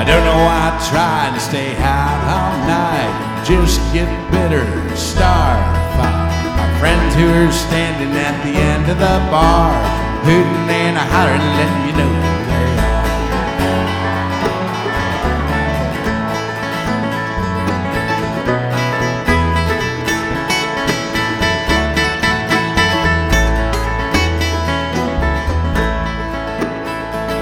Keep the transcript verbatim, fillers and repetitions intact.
I don't know why I tried to stay out all night, just get bitter, starfired. My friends who are standing at the end of the bar, hooting and hollering, letting you know